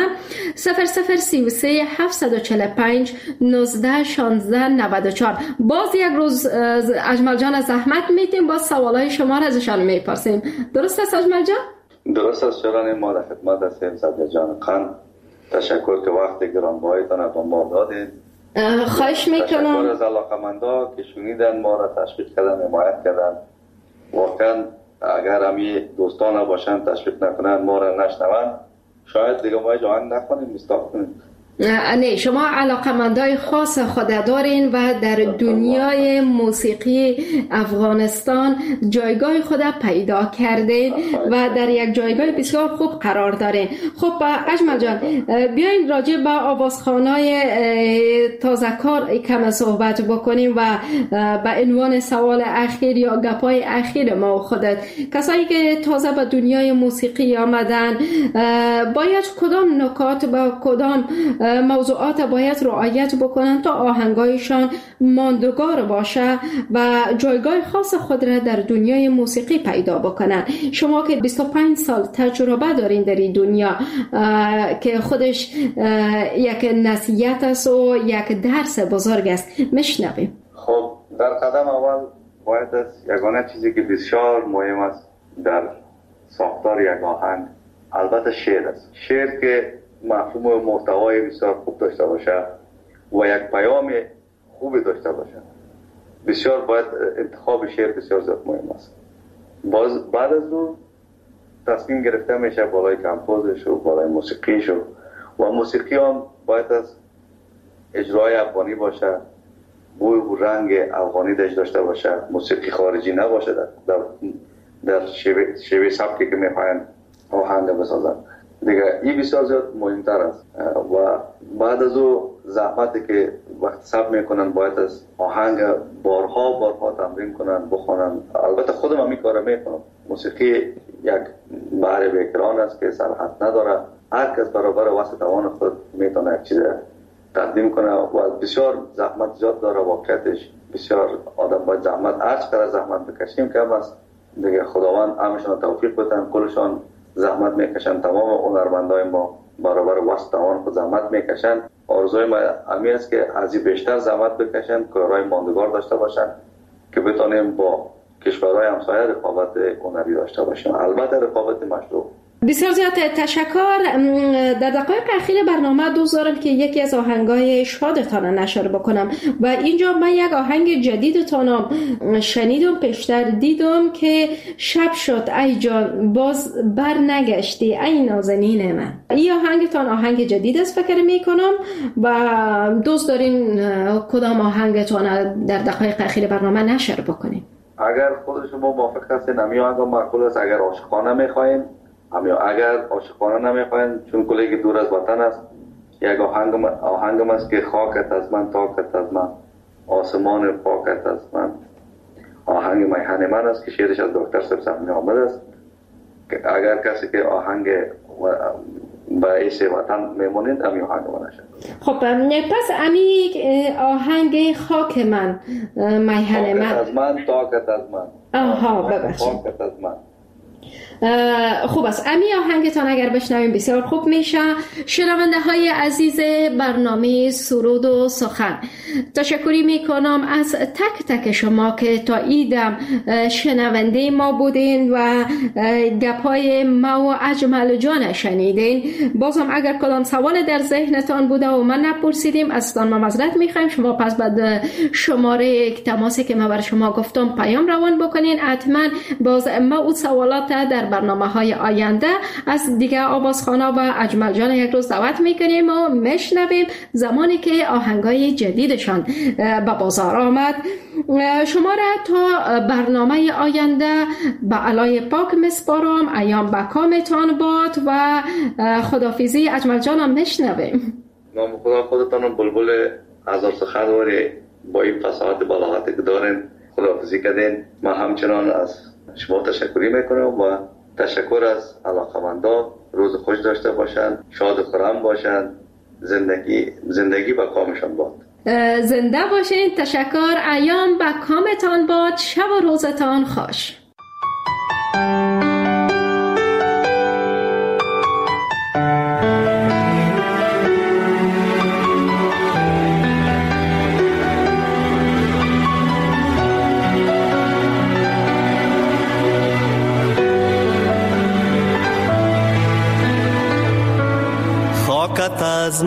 S2: 0033 745 19 16 94. باز یک روز اجمل جان زحمت میدیم، باز سوالای شما را ازشان میپرسیم. درست است اجمل جان؟
S3: درست است شوران. ما در خدمت هستیم. صدر جان قند، تشکر که وقت گرانبهایتان با ما دادید.
S2: خواهش میکنم.
S3: تشکر از علاقمندا که شنیدن ما را، تشویق کردن، حمایت کردن. واقعا اگر همی دوستان باشن تشویق نکنن، ما را نشنون، شاید دیگه ما جوان نخونیم، استاپ کنیم.
S2: نه، شما علاقمندای خاص خود دارین و در دنیای موسیقی افغانستان جایگاه خود پیدا کردین و در یک جایگاه بسیار خوب قرار دارین. خب اجمل جان، بیاین راجع به آوازخوانای تازه کار کم صحبت بکنیم و به عنوان سوال اخیر یا گپای اخیر ما و خودت، کسایی که تازه به دنیای موسیقی آمدن باید کدام نکات با کدام موضوعات باید رعایت بکنن تا آهنگایشان ماندگار باشه و جایگاه خاص خود را در دنیای موسیقی پیدا بکنن؟ شما که 25 سال تجربه دارین در این دنیا که خودش یک نصیحت است و یک درس بزرگ است، میشنویم.
S3: خب در قدم اول باید از یگانه چیزی که بسیار مهم است در ساختار یک آهنگ البته شعر است. شعر که مفهوم و محتوای بسیار خوب داشته باشه و یک پیام خوبی داشته باشه، بسیار باید انتخاب شعر بسیار زیاد مهم است. بعد از اون تصمیم گرفته میشه بالای کمپوزش و بالای موسیقیش و موسیقی هم باید از اجرای افغانی باشه، بوی و رنگ افغانی داشته باشه، موسیقی خارجی نباشه در شیوه سبکی که میخواین آهنگ بسازن. دیگه این بسیار زیاد مهمتر است و بعد از او زحمتی که وقت صبر میکنن باید از آهنگ بارها تمرین کنن، بخونن. البته خودم هم این کار میکنم. موسیقی یک بحر بیکران است که سرحد نداره. هر کس برابر واسه توان خود میتونه یک چیز تقدیم کنه و بسیار زحمت زیاد داره. واقعیتش بسیار آدم باید زحمت، هر چقدر زحمت بکشیم کم است. دیگه خداوند همشون توفیق بدن، کلشان زحمت میکشن. تمام هنرمندای ما برابر واسه توان خود زحمت میکشن. آرزوی ما همین است که از این بیشتر زحمت بکشن، کارهای ماندگار داشته باشن که بتونیم با کشورهای همسایه رقابت هنری داشته باشیم، البته رقابت مشروع.
S2: بسیار زیاد تشکر. در دقایق اخیر برنامه دوست دارم که یکی از آهنگای شادتان نشر بکنم و اینجا من یک آهنگ جدیدتان شنیدم، پیشتر دیدم که شب شد ای جان باز بر نگشتی ای نازنین من. این آهنگتان آهنگ جدید است فکر میکنم و دوست دارین کدام آهنگتان در دقایق اخیر برنامه نشر بکنیم؟
S3: اگر خود شما موافق هستین همین آهنگ معقول است. اگر عاشقانه میخواین اگر عاشقانه نمیخواین، چون کلی دور از وطن است، یک آهنگم است که خاکت از من تاکت از من آسمان پاکت از من. آهنگ میهن من است که شعرش از دکتر سبزمی آمد است. اگر کسی که آهنگ به ایش وطن میمونید همین آهنگ من نشد.
S2: خب پس امی آهنگ خاک من میهن من،
S3: خاکت از من تاکت از من.
S2: آها ببخشید،
S3: خاکت از من.
S2: خوب است. امی آهنگتان اگر بشنویم بسیار خوب میشه. شنونده های عزیز برنامه سرود و سخن، تشکری میکنم از تک تک شما که تا ایدم شنونده ما بودین و گپای ما و اجمل جان شنیدین. بازم اگر کدام سوال در ذهنتان بوده و من نپرسیدیم ازتان ما معذرت میخوایم. شما پس بعد شماره تماسی که ما بر شما گفتم پیام روان بکنین. حتما باز ما اون سوالات در برنامه‌های آینده از دیگه آوازخوان‌ها و اجمل جان یک روز دعوت میکنیم و میشنویم زمانی که آهنگای جدیدشان به بازار آمد. شما را تا برنامه آینده به علای پاک مسپارم. ایام بکامتان باد و خدافیزی اجمل جانم میشنویم.
S3: نام خدا خودتان بلبل هزار سخنواری با این فصاحت بلاغتی که دارین خداحافظی کردین. من همچنان از شما تشکری میکنم و تشکر از علاقمندان. روز خوش داشته باشند، شاد و خرم باشند، زندگی با کامشان باد.
S2: زنده باشین. تشکر. ایام با کامتان باد. شب و روزتان خوش.
S5: طاقت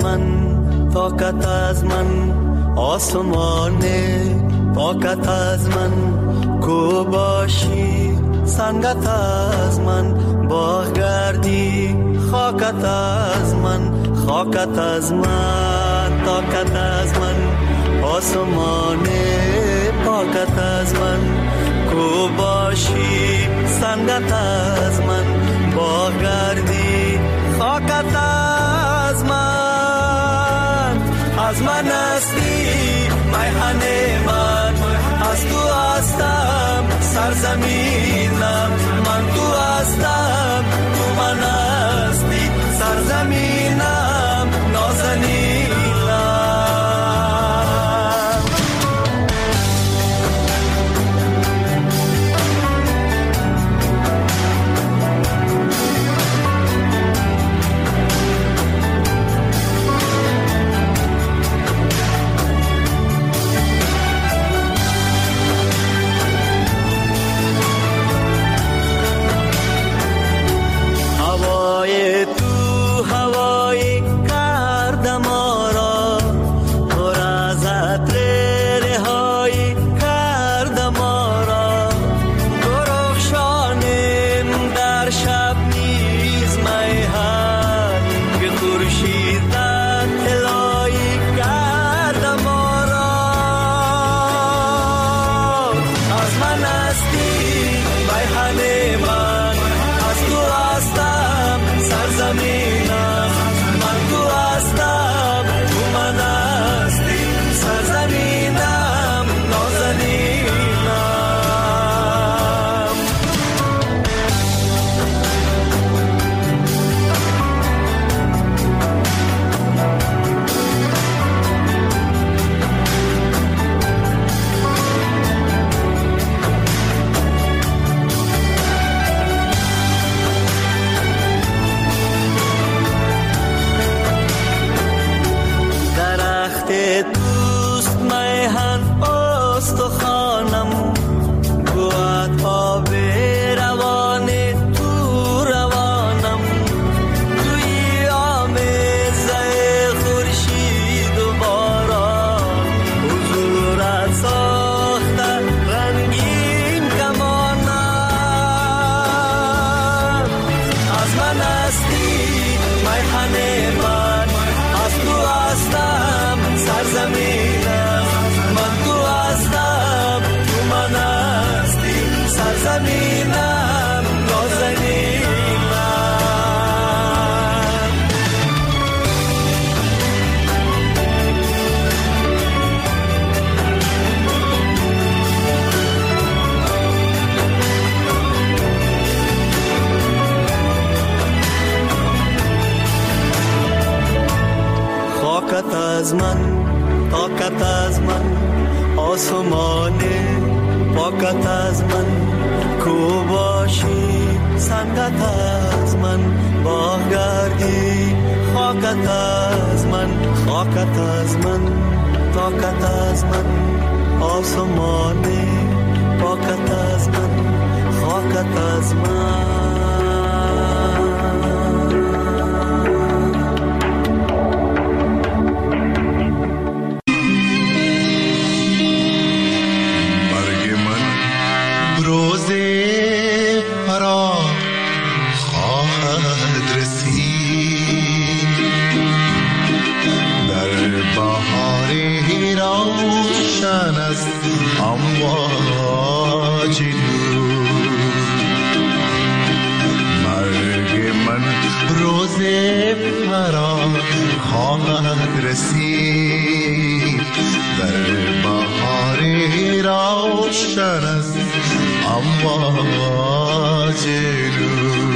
S5: از من آسمانه، طاقت از من کو باشی، سنگت از من باغ گردی، خاکت از من، خاکت از من، طاقت از من آسمانه، طاقت از من کو باشی، سنگت از من باغ گردی، خاکت از من هستی، میهن من از تو هستم، سرزمینم من تو هستم، تو من هستی، سرزمینم نازنینم. طاقت از من آسمانه، طاقت از من کو باشی، سنگت از من باغ گردی، خاکت از من، خاکت از من، طاقت از من آسمانه، طاقت از من، خاکت از من.
S4: اما خواهد رسید در بهاری روشن است امواج نور.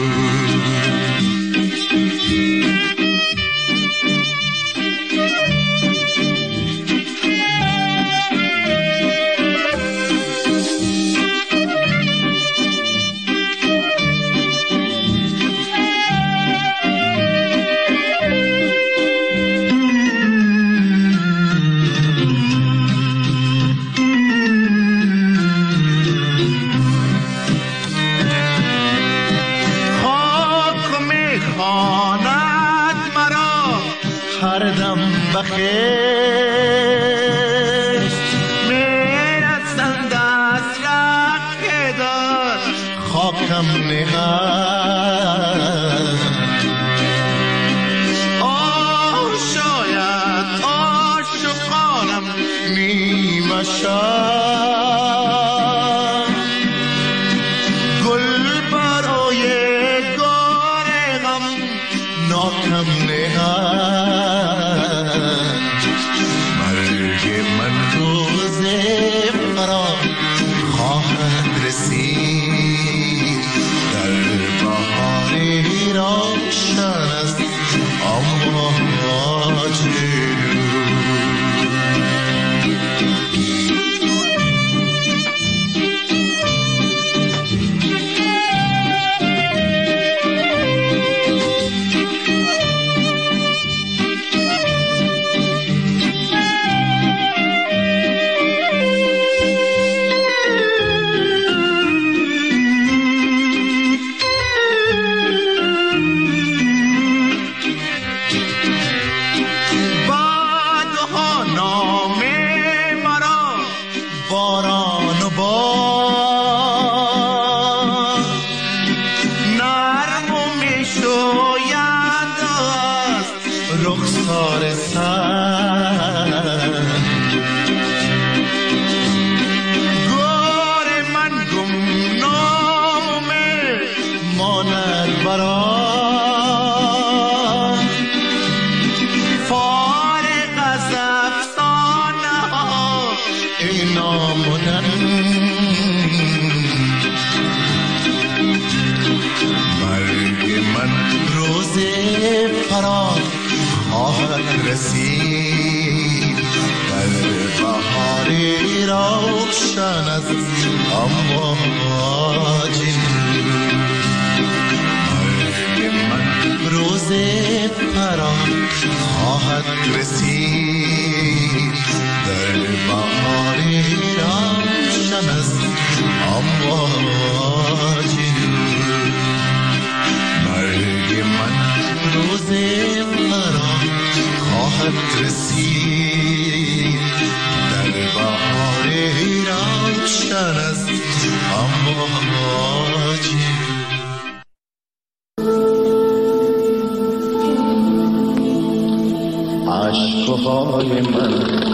S8: عشقهای من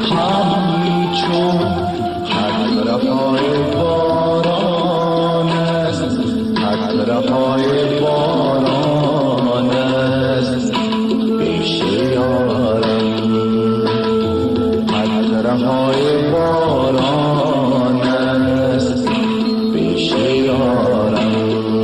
S8: همچون قطره‌های باران است، قطره‌های باران است پیش یارم، قطره‌های باران است پیش یارم.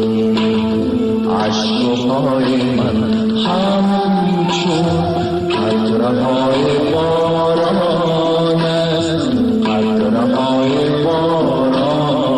S8: عشقهای من همچون قطره‌های باران است، قطره‌های باران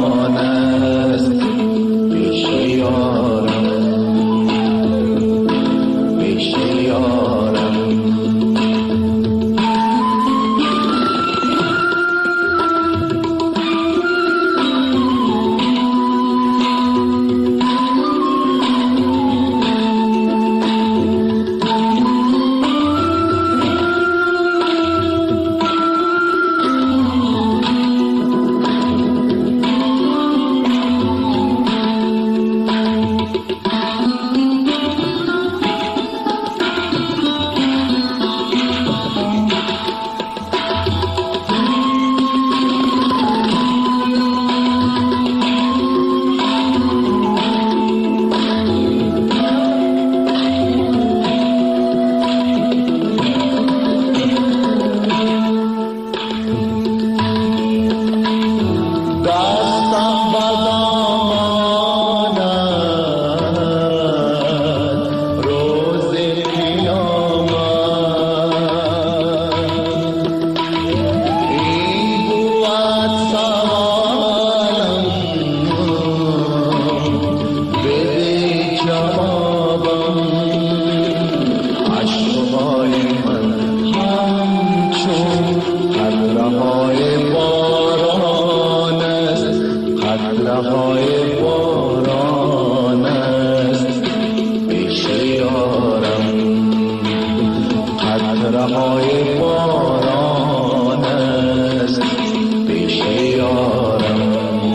S8: قطره‌های باران است پیش یارم،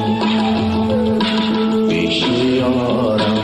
S8: پیش یارم.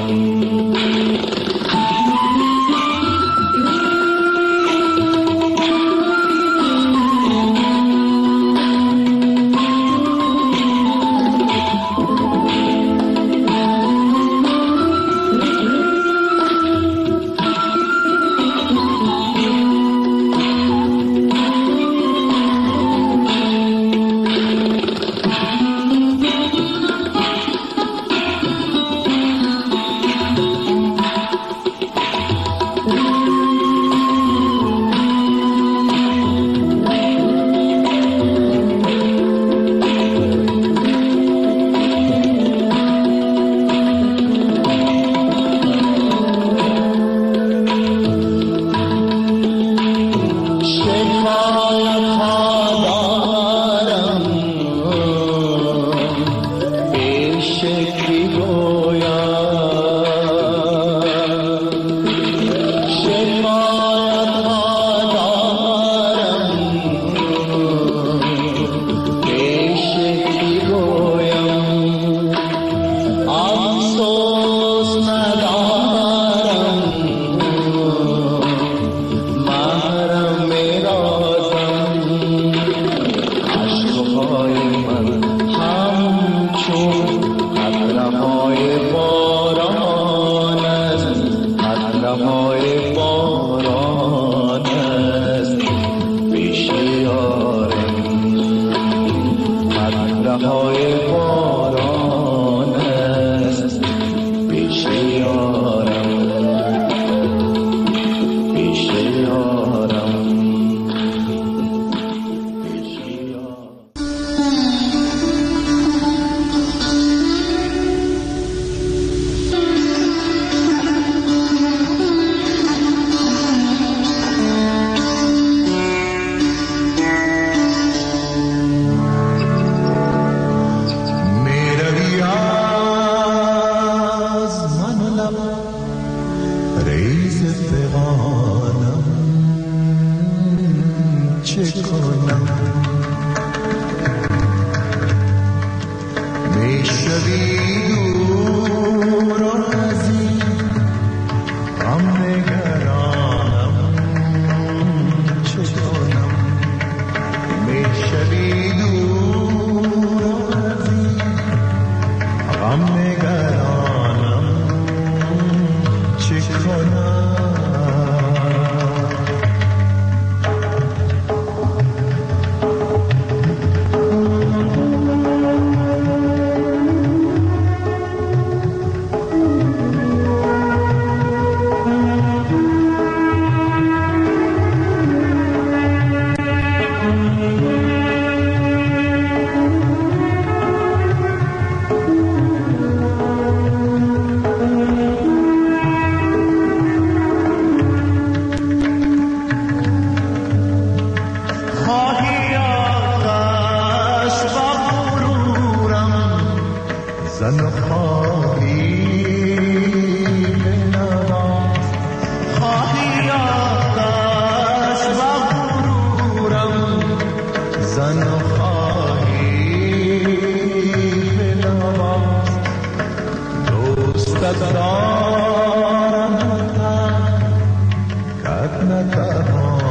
S4: دارم کت نتوان